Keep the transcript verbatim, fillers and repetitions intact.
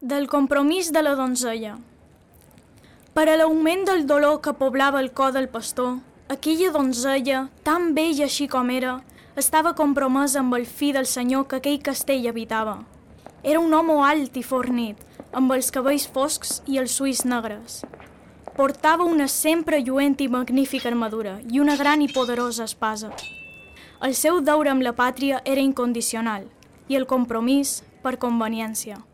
Del compromís de la donzella. Per a l'augment del dolor que poblava el cor del pastor, aquella donzella, tan vella així com era, estava compromesa amb el fill del senyor que aquell castell habitava. Era un home alt i fornit, amb els cabells foscs i els ulls negres. Portava una sempre lluent i magnífica armadura i una gran i poderosa espasa. El seu deure amb la pàtria era incondicional i el compromís per conveniència.